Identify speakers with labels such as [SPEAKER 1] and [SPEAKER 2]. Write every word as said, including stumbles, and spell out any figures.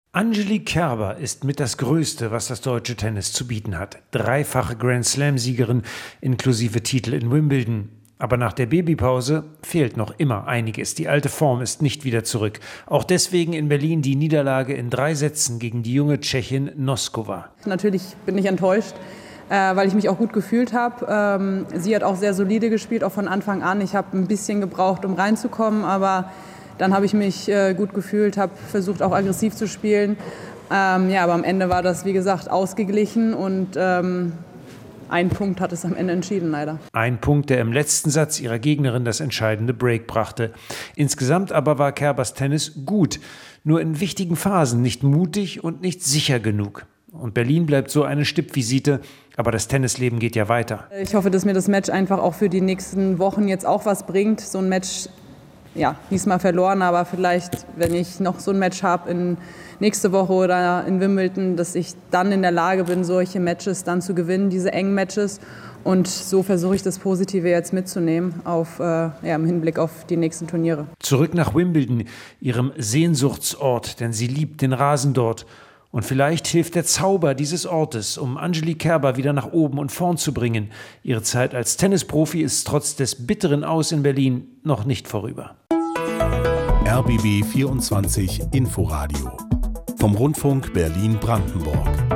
[SPEAKER 1] Angelique Kerber ist mit das Größte, was das deutsche Tennis zu bieten hat. Dreifache Grand-Slam-Siegerin inklusive Titel in Wimbledon. Aber nach der Babypause fehlt noch immer einiges. Die alte Form ist nicht wieder zurück. Auch deswegen in Berlin die Niederlage in drei Sätzen gegen die junge Tschechin Noskova.
[SPEAKER 2] Natürlich bin ich enttäuscht, äh, weil ich mich auch gut gefühlt habe. Ähm, sie hat auch sehr solide gespielt, auch von Anfang an. Ich habe ein bisschen gebraucht, um reinzukommen, aber dann habe ich mich äh, gut gefühlt, habe versucht auch aggressiv zu spielen. Ähm, ja, aber am Ende war das, wie gesagt, ausgeglichen und ähm, ein Punkt hat es am Ende entschieden, leider.
[SPEAKER 1] Ein Punkt, der im letzten Satz ihrer Gegnerin das entscheidende Break brachte. Insgesamt aber war Kerbers Tennis gut, nur in wichtigen Phasen nicht mutig und nicht sicher genug. Und Berlin bleibt so eine Stippvisite, aber das Tennisleben geht ja weiter.
[SPEAKER 2] Ich hoffe, dass mir das Match einfach auch für die nächsten Wochen jetzt auch was bringt. So ein Match, ja, diesmal verloren, aber vielleicht, wenn ich noch so ein Match habe in nächste Woche oder in Wimbledon, dass ich dann in der Lage bin, solche Matches dann zu gewinnen, diese engen Matches. Und so versuche ich das Positive jetzt mitzunehmen auf, äh, ja, im Hinblick auf die nächsten Turniere.
[SPEAKER 1] Zurück nach Wimbledon, ihrem Sehnsuchtsort, denn sie liebt den Rasen dort. Und vielleicht hilft der Zauber dieses Ortes, um Angelique Kerber wieder nach oben und vorn zu bringen. Ihre Zeit als Tennisprofi ist trotz des bitteren Aus in Berlin noch nicht vorüber.
[SPEAKER 3] R B B vierundzwanzig Inforadio vom Rundfunk Berlin-Brandenburg.